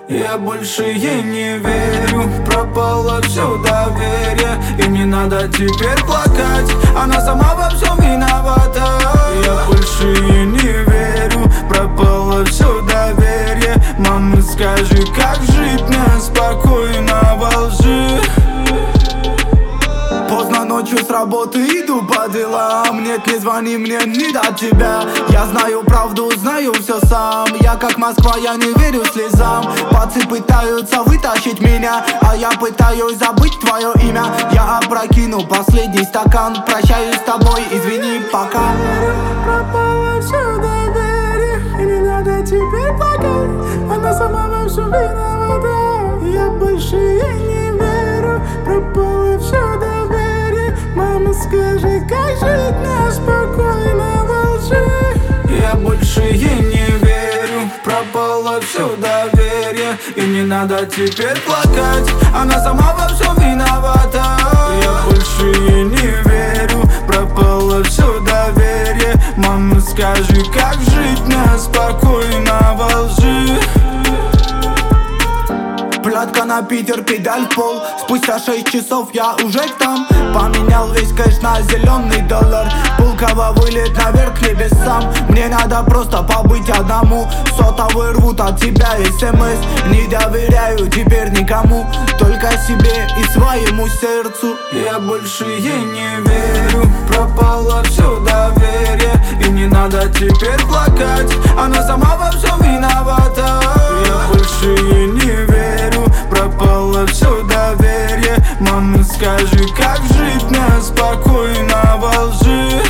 Я больше ей не верю, пропало все доверие. И не надо теперь плакать, она сама во всем виновата. Я больше ей не верю, пропало все доверие. Мама, скажи, как жить мне спокойно во лжи? Поздно ночью с работы иду по делам. Нет, не звони мне, не до тебя. Я знаю правду, знаю все сам. Я как Москва, я не верю слезам. Пацы пытаются вытащить меня, а я пытаюсь забыть твое имя. Я опрокину последний стакан. Прощаюсь с тобой, извини, пока. Пропало все доверие, и не надо теперь плакать. Она сама во всем виновата. Я больше ей не верю, пропало все доверие. Мама, скажи, как жить мне спокойно во лжи? Я больше ей не верю, пропало все доверие. И не надо теперь плакать, она сама во всем виновата. Я больше ей не верю, пропало все доверие. Мама, скажи, как жить мне спокойно во лжи? Платка на Питер, педаль в пол. Спустя 6 часов я уже там. Поменял весь кэш на зеленый доллар. Пулково вылет наверх к небесам. Мне надо просто побыть одному. Сотовый рвут от тебя СМС. Не доверяю теперь никому, только себе и своему сердцу. Я больше ей не верю, пропало все доверие. И не надо теперь плакать, она сама во всем виновата. Я больше ей не верю, пропало все доверие. Мама, скажи, как жить мне спокойно во лжи?